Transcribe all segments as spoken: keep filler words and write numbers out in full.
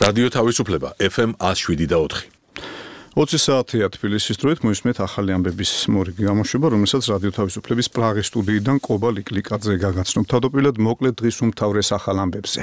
რადიო თავისუფლება ეფ ემ one oh seven და four. ოცი საათია თბილისის დროით მოისმენთ ახალი ამბების მორიგი გამოშვება, რომელსაც რადიო თავისუფლების პრაღის სტუდიიდან კობა ლიკლიკაძე გაგაცნობ. თავდაპირველად მოკლედ დღის უმთავრეს ახალ ამბებზე.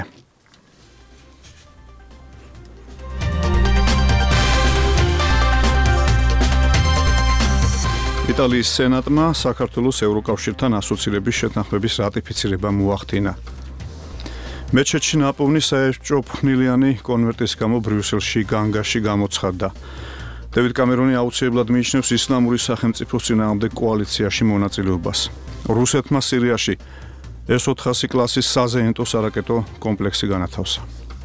იტალიის სენატმა საქართველოს ევროკავშირთან ასოცირების შეთანხმების რატიფიცირება მოახდინა. მეჩეთში ნაპოვნი საერთშორისო კონვერტის გამო ბრიუსელში განგაში გამოცხადდა. დევიდ კამერონი აუცილებლად მიიჩნევს ისლამური სახელმწიფოს წინააღმდეგ კოალიციაში მონაწილეობას. რუსეთმა სირიაში ეს ოთხასი კლასის საზეიმო სარაკეტო კომპლექსი განათავსა.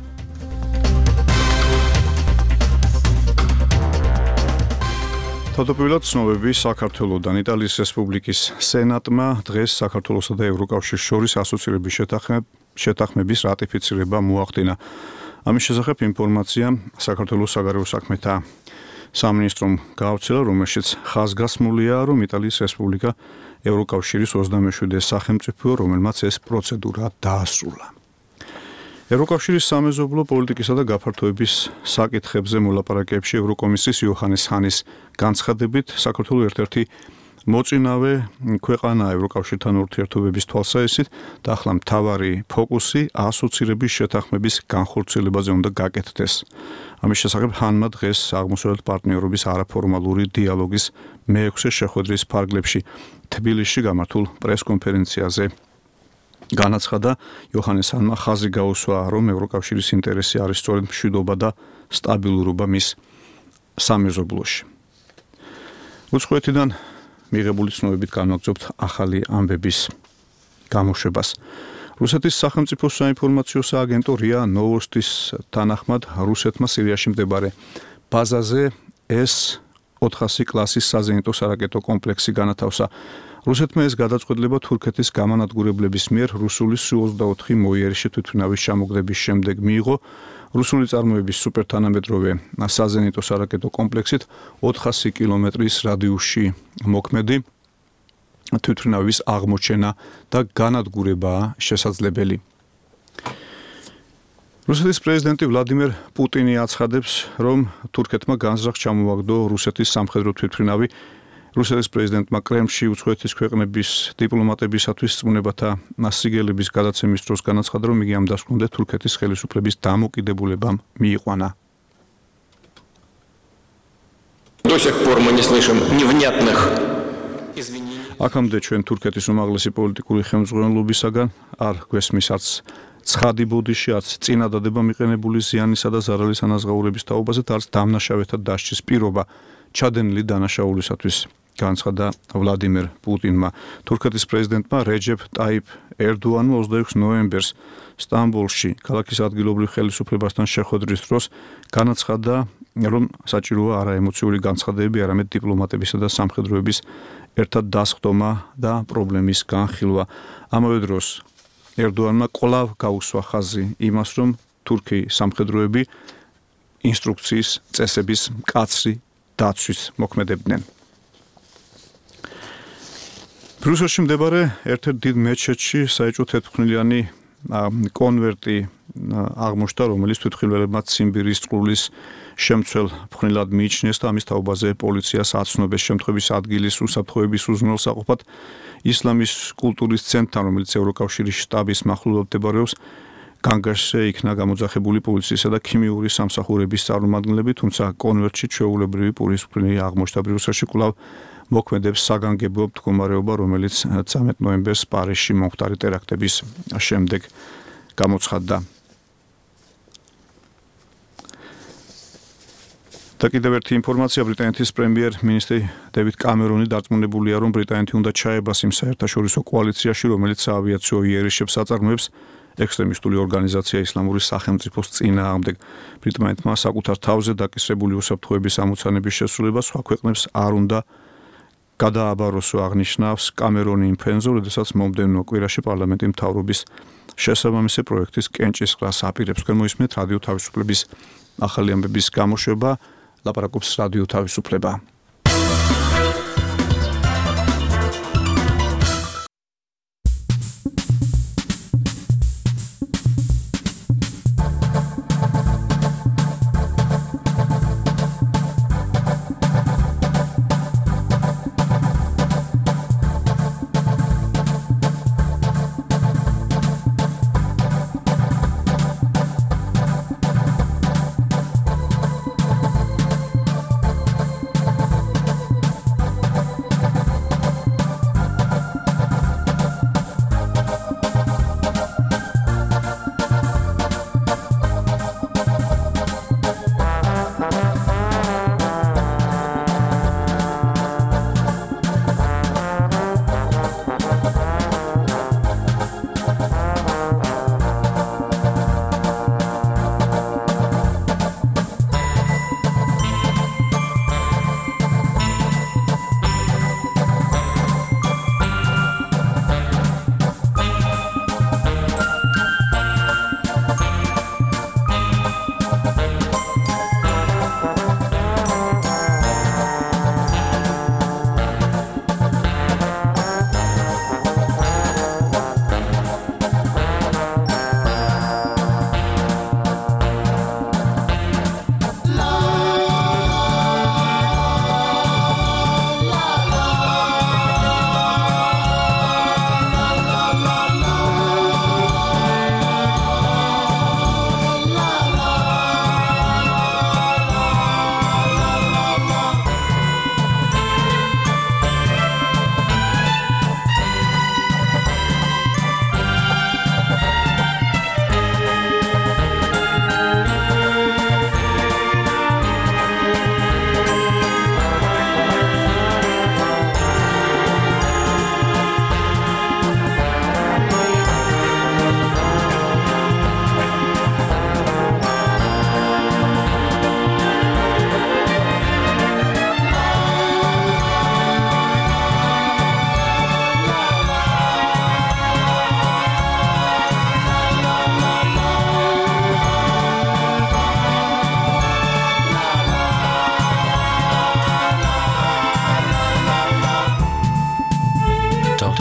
თავდაპირველად ცნობები საქართველოდან. იტალიის რესპუბლიკის სენატმა დღეს საქართველოსა და ევროკავშირის შორის ასოცირების შეთანხმების რატიფიცირება მოახდინა. ამის შესახებ ინფორმაცია საქართველოს საგარეო საქმეთა სამინისტრომ გაავრცელა, რომელშიც ხაზგასმულია, რომ იტალიის რესპუბლიკა ევროკავშირის ოცდამეშვიდე სახელმწიფოა, რომელმაც ეს პროცედურა დაასრულა. ევროკავშირის სამეზობლო პოლიტიკისა და გაფართოების საკითხებზე მოლაპარაკებებში ევროკომისიის იოჰანეს ჰანის განცხადებით, საქართველოს ერთ-ერთი მოწინავე ქვეყანაა ევროკავშირთან ურთიერთობების თვალსაზრისით და ახლა მთავარი ფოკუსი ასოცირების შეთანხმების განხორციელებაზე უნდა გაკეთდეს. ამის შესახებ ჰანმა დღეს აღმოსავლეთ პარტნიორობის არაფორმალური დიალოგის მეექვსე შეხვედრის ფარგლებში თბილისში გამართულ პრესკონფერენციაზე განაცხადა. იოჰანეს ჰანმა ხაზი გაუსვა, რომ ევროკავშირის ინტერესი არის სწორედ მშვიდობა და სტაბილურობა მის სამეზობლოში. უცხოეთიდან მიღებული ცნობებით განვაგრძობთ ახალი ამბების გამოშვებას. რუსეთის სახელმწიფო საინფორმაციო სააგენტო რია ნოვოსტის თანახმად რუსეთმა სირიაში მდებარე ბაზაზე ეს ოთხასი კლასის საზეიმო სარაკეტო კომპლექსი განათავსა. რუსეთმა ეს გადაწყვეტილება თურქეთის გამანადგურებლების მიერ რუსული სუ ოცდაოთხი მოიერში თვითმფრინავის ჩამოგდების შემდეგ მიიღო. რუსული წარმოების სუპერთანამედროვე საზეიმო სარაკეტო კომპლექსით ოთხასი კილომეტრის რადიუსში მოქმედი თვითმფრინავის აღმოჩენა და განადგურებაა შესაძლებელი. რუსეთის პრეზიდენტი ვლადიმერ პუტინი აცხადებს, რომ თურქეთმა განზრახ ჩამოაგდო რუსეთის სამხედრო თვითმფრინავი. რუსეთის პრეზიდენტმა კრემლში უცხოეთის ქვეყნების დიპლომატებისათვის წმუნებათა სიგელების გადაცემის დროს განაცხადა, რომ იგი ამ დასკვნამდე თურქეთის ხელისუფლების დამოკიდებულებამ მიიყვანა. До сих пор мы не слышим невнятных извинений. აქამდე ჩვენ თურქეთის უმაღლესი პოლიტიკური ხელმძღვანელობისაგან არ გვესმის არც ცხადი ბოდიში, არც წინადადება მიყენებული ზიანისა და ზარალის ანაზღაურების თაობაზე და არც დამნაშავეთა დასჯის პირობა ჩადენილი დანაშაულისათვის, განცხადა ვლადიმერ პუტინმა. თურქეთის პრეზიდენტმა რეჯეფ ტაიპ ერდოანმა ოცდაექვსი ნოემბერს სტამბოლში ქალაქის ადგილობრივ ხელისუფლებასთან შეხვედრის დროს განაცხადა, რომ საჭიროა არა ემოციური განცხადებები, არამედ დიპლომატებისა და სამხედროების ერთად დასხდომა და პრობლემის განხილვა. ამავე დროს ერდოანმა კვლავ გაუსვა ხაზი იმას, რომ თურქიის სამხედროები ინსტრუქციის წესების მკაცრი დაცვის მოქმედებდნენ. ბრიუსელში მდებარე ერთ-ერთ დიდ მეჩეთში საეჭვო თეთრხმლიანი კონვერტი აღმოჩნდა, რომელიც თვითმხილველებმა ციმბირის წყლის შემცველ ფხვნილად მიიჩნიეს და ამის თაობაზე პოლიციას აცნობეს. შემთხვევის ადგილის უსაფრთხოების უზრუნველსაყოფად ისლამის კულტურის ცენტრთან, რომელიც ევროკავშირის შტაბის მახლობლად მდებარეობს, განგაშზე იქნა გამოძახებული პოლიციისა და ქიმიური სამსახურების წარმომადგენლები, თუმცა კონვერტში ჩვეულებრივი პურის ფხვნილი აღმოჩნდა. ბრიუსელში კვლავ მოქმედებს საგანგებო მდგომარეობა, რომელიც ცამეტ ნოემბერს პარიზში მომხდარი ტერაქტების შემდეგ გამოცხადდა. და კიდევ ერთი ინფორმაცია, ბრიტანეთის პრემიერ-მინისტრი დევიდ კამერონი დარწმუნებულია, რომ ბრიტანეთი უნდა ჩაებას იმ საერთაშორისო კოალიციაში, რომელიც საავიაციო იერიშებს აწარმოებს ექსტრემისტული ორგანიზაცია ისლამური სახელმწიფოს წინააღმდეგ. ბრიტანეთმა საკუთარ თავზე დაკისრებული უსაფრთხოების ამოცანების შესრულება სხვა ქვეყნებს არ უნდა გადააბაროსო, აღნიშნავს კამერონი იმ ფენზე, როდესაც მომდევნო კვირაში პარლამენტი მთავრობის შესაბამისი პროექტის კენჭისყრას აპირებს. თქვენ მოისმენთ რადიო თავისუფლების ახალი ამბების გამოშვება, ლაპარაკობს რადიო თავისუფლება.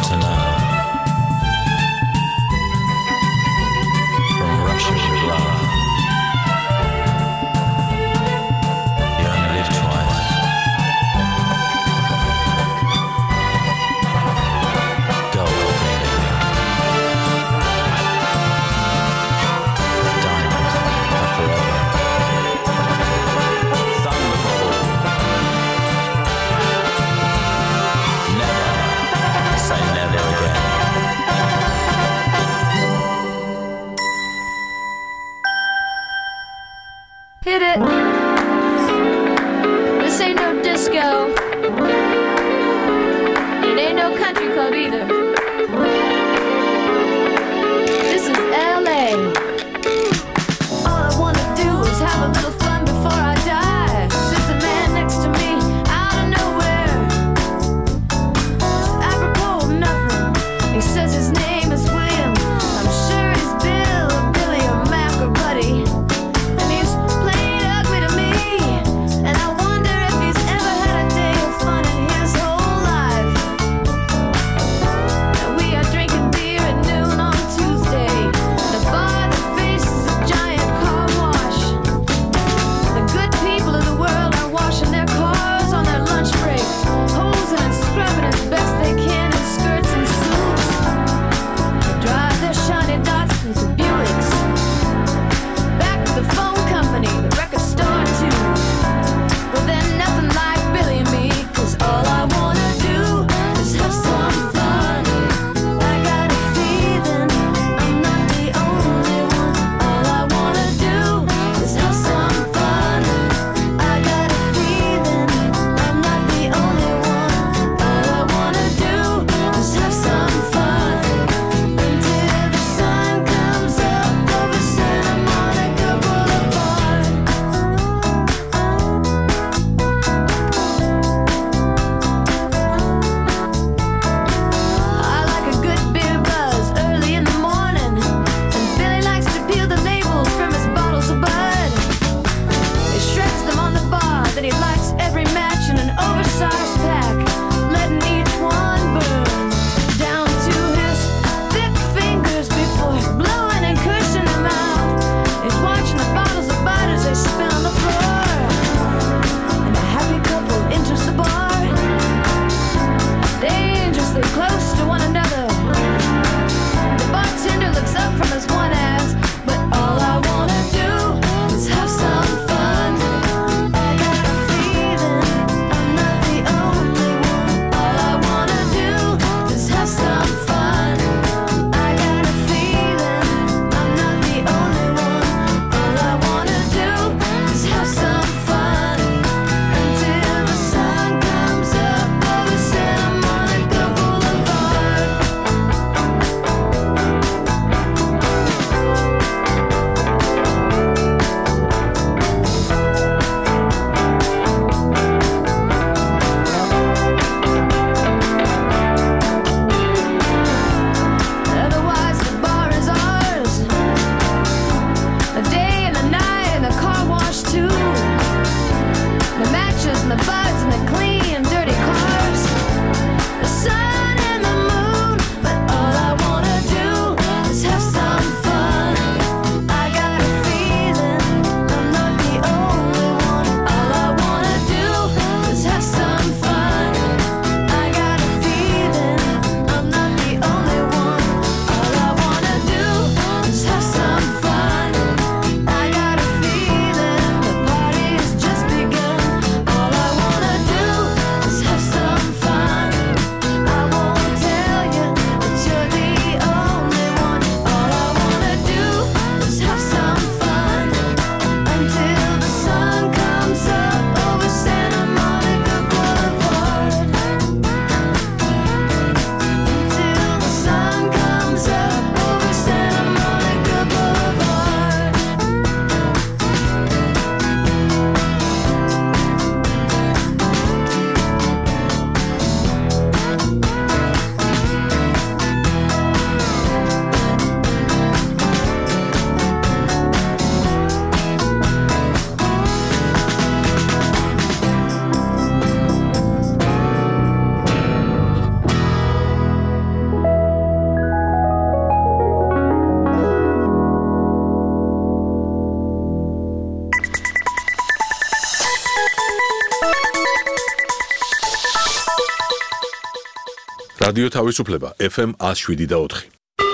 to know. From Russia with love. You only live twice. Goldfinger. Diamonds are forever. Thunderbolt. Never say never again. რადიო თავისუფლება ეფ ემ one oh seven და four.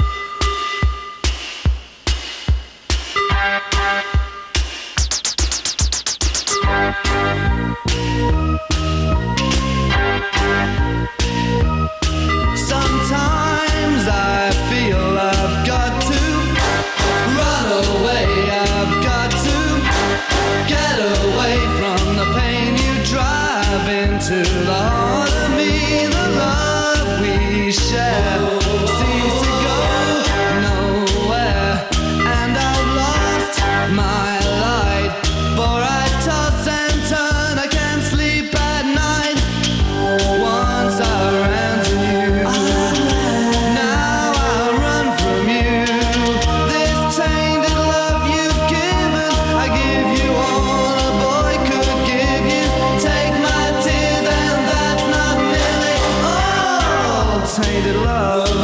Sometimes I feel I've got to run away, I've got to get away from the pain you drive into the heart of me. The love we share seems to go nowhere, and I've lost my light, for I toss and turn, I can't sleep at night. Once I ran to you, now I run from you. This tainted love you've given, I give you all a boy could give you. Take my tears and that's not nearly all. Tainted love,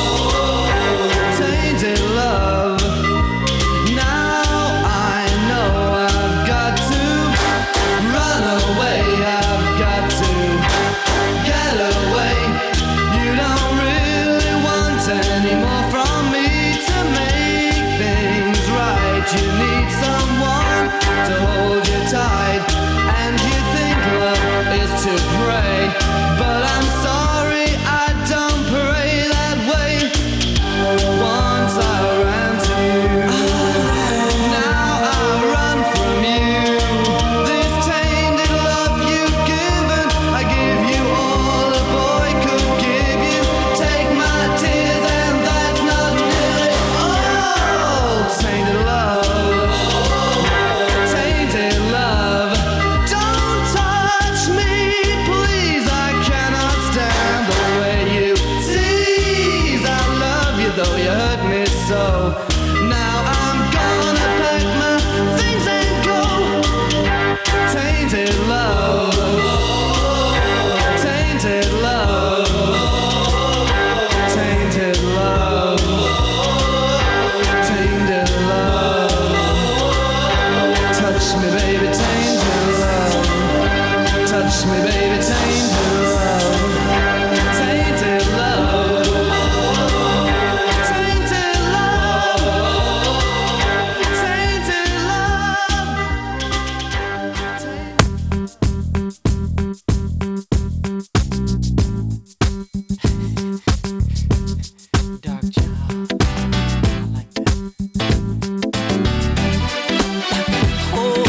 tainted love. Now I know I've got to run away, I've got to get away. You don't really want any more from me to make things right. You need someone to hold you tight, and you think love is to pray, but I'm sorry, I don't pray that way. Once I ran to you, now I run from you. This tainted love you've given, I give you all a boy could give you. Take my tears and that's not nearly all. Tainted love, tainted love. Don't touch me, please, I cannot stand the way you tease. I love you though you hurt me so. Now I'm gonna pack my things and go. Tainted love, tainted love, tainted love, tainted love. Touch me, baby, tainted love. Touch me, baby, tainted love. Tainted love, tainted love, tainted love. Dark child, I like that. Oh,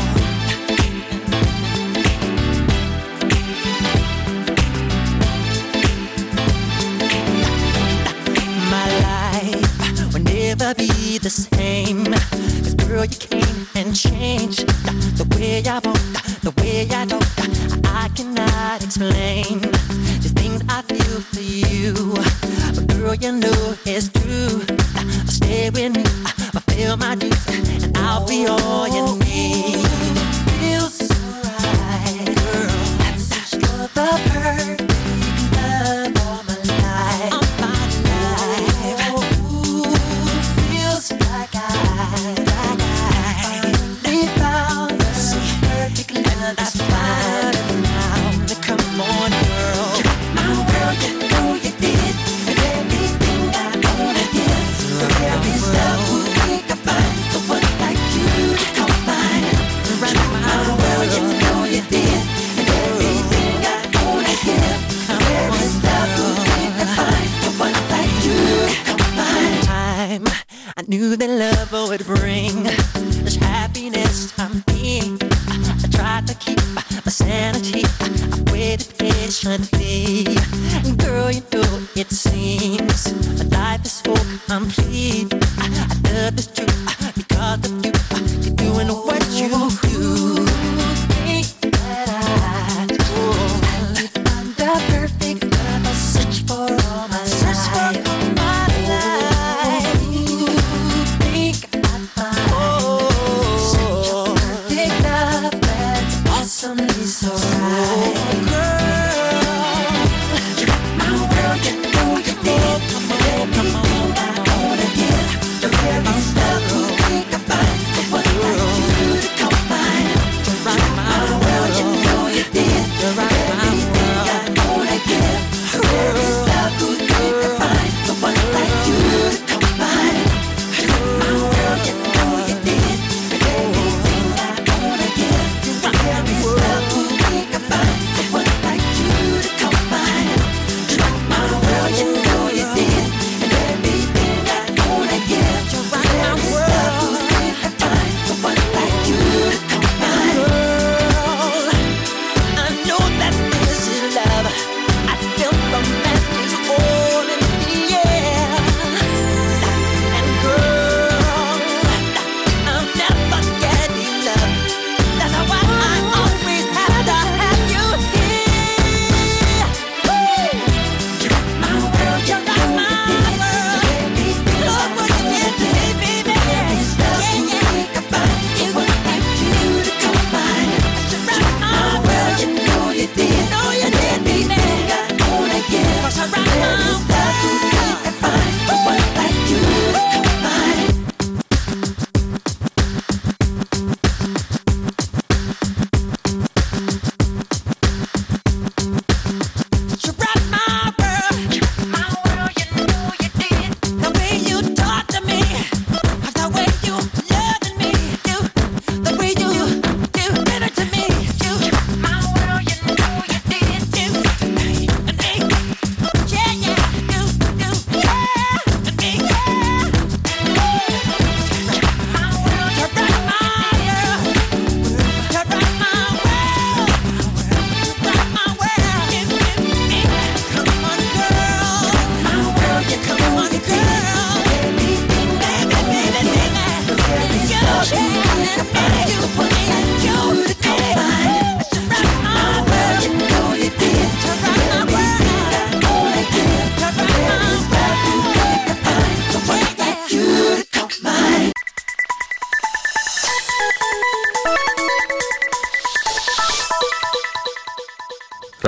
my life will never be the same. 'Cause girl, you came and changed the way I walk, the way I talk. I cannot explain the things I feel for you, but girl, you know it's true. Stay with me, fulfill my dues, and I'll be all you need. Feels so right, girl. That's for the perfect love all my life. All my life. Ooh, feels like I, like I finally found the perfect love. That's fine now. Come on, girl. You got my world, you know you did, and everything I wanna give. The very love we can find, the one like you come find. Right now, my world, you know you did, and everything I wanna give. The very love we can find, the one like you come find. Time I knew that love would bring this happiness I'm being. I tried to keep my sanity. I waited patiently. Girl, you know it seems my life is so complete. I, I love this truth because of you. You're doing what you do. Think that I do. I find the perfect love. I search for all my search for all my life. Think I find such a perfect love that's awesomely so right. Girl, you got my world, you know you did. Everything I wanna give, the very love we can find.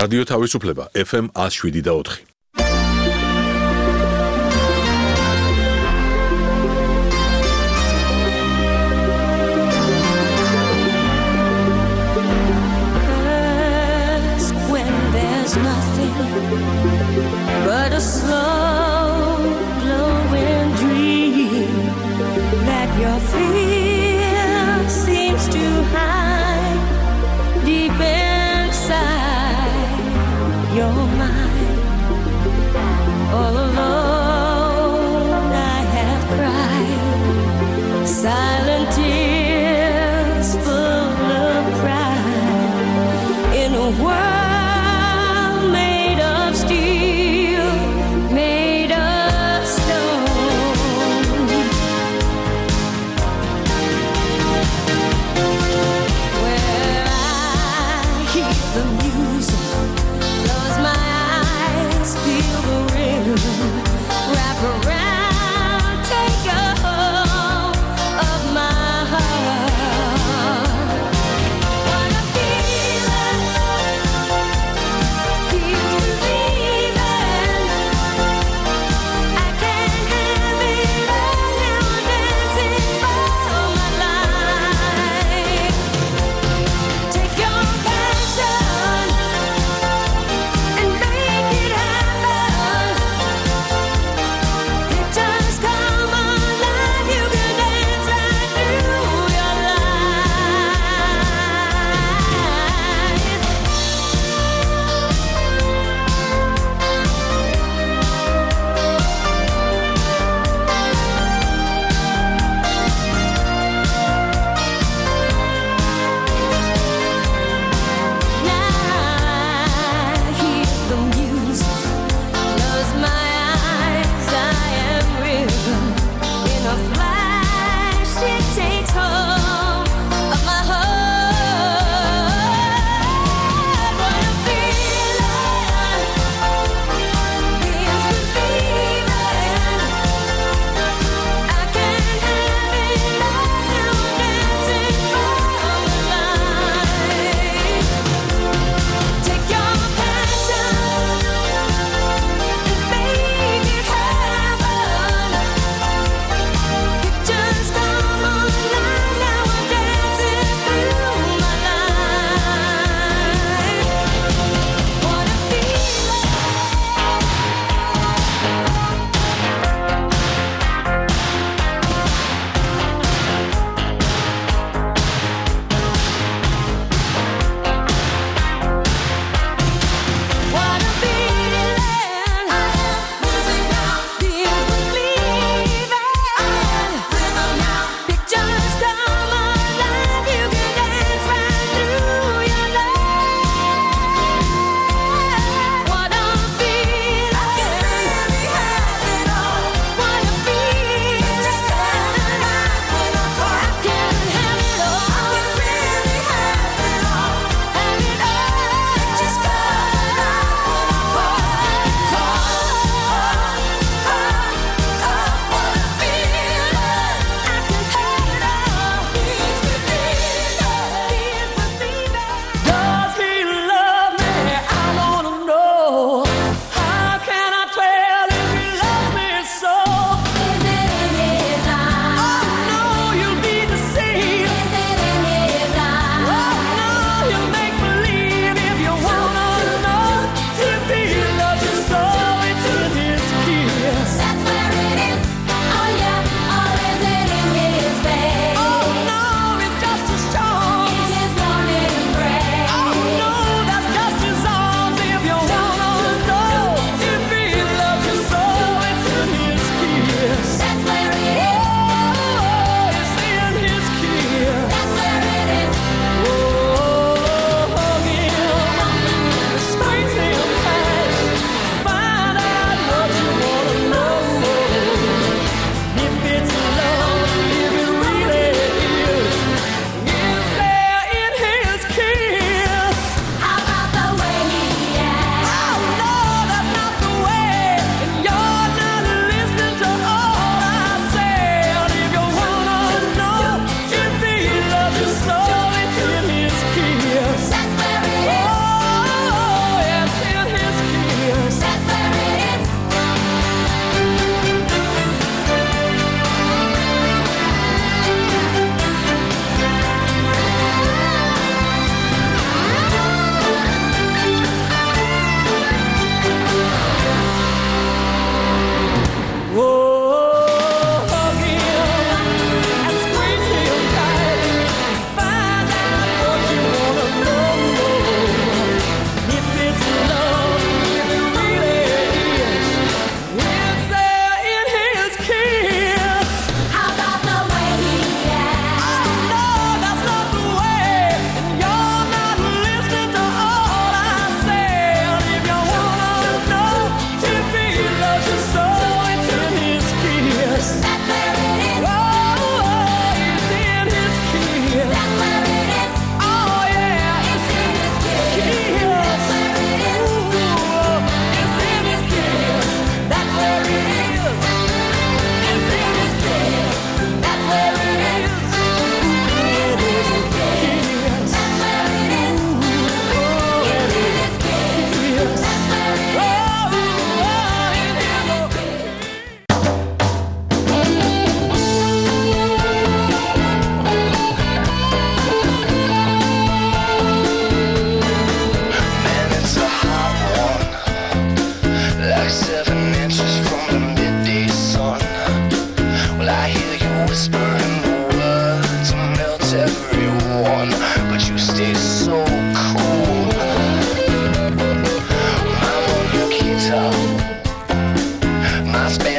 რადიო თავისუფლება ეფ ემ one oh seven და four. But a slow glowing dream that your fear seems to hide deep inside your mind.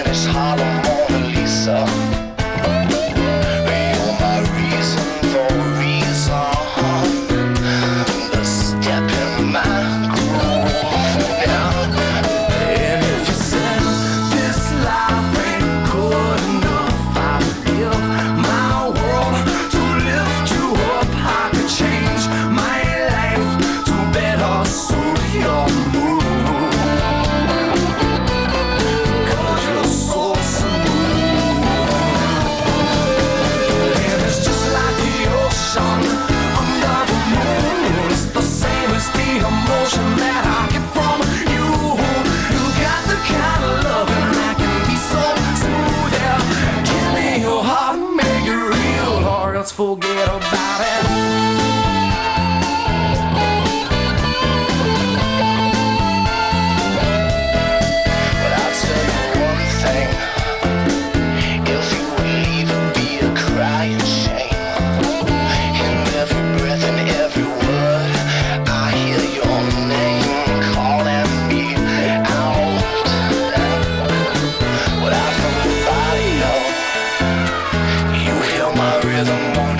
Spanish Harlem Mona Lisa. You're my reason for a reason. The step in my groove. Yeah. And if you said this life ain't good enough, I'd give my world to lift you up. I could change my life to better suit your mood. Forget about it. But I'll tell you one thing. If you would leave, it'd be a crying shame. In every breath and every word, I hear your name calling me out. Without from the radio, you hear my rhythm.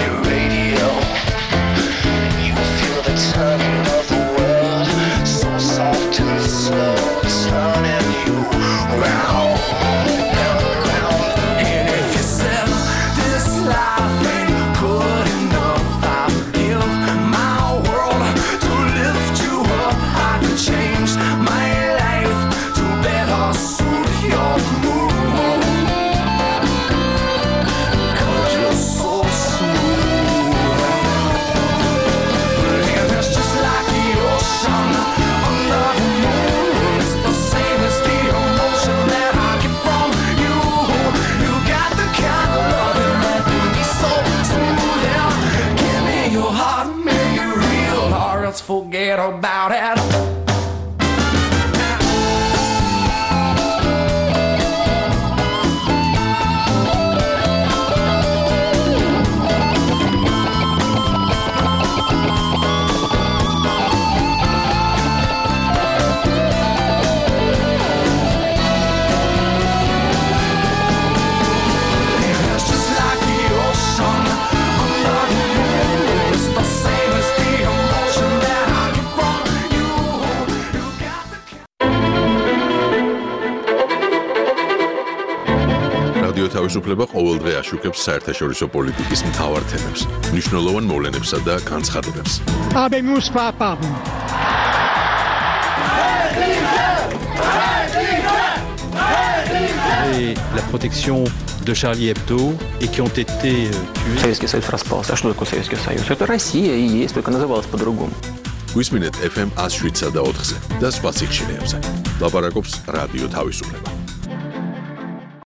Turning of the world, so soft and slow, turning you round and around. And if you said this life ain't good enough, I'd give my world to lift you up. I could change my life to better suit your mood. 'Cause you're so smooth. Forget about it. თავისუფლება ყოველდღე აშუქებს საერთაშორისო პოლიტიკის მთავარ თემებს, მნიშვნელოვან მოვლენებსა და განცხადებებს. Habemos papa. Et la protection de Charlie Hebdo et qui ont été tués. Советский Союз распался. А что такое Советский Союз? Это Россия и есть, только называлась по-другому. გვისმინეთ ეფ ემ one oh seven და ოთხზე და სხვა სიხშირეებზე. ლაპარაკობს რადიო თავისუფლება.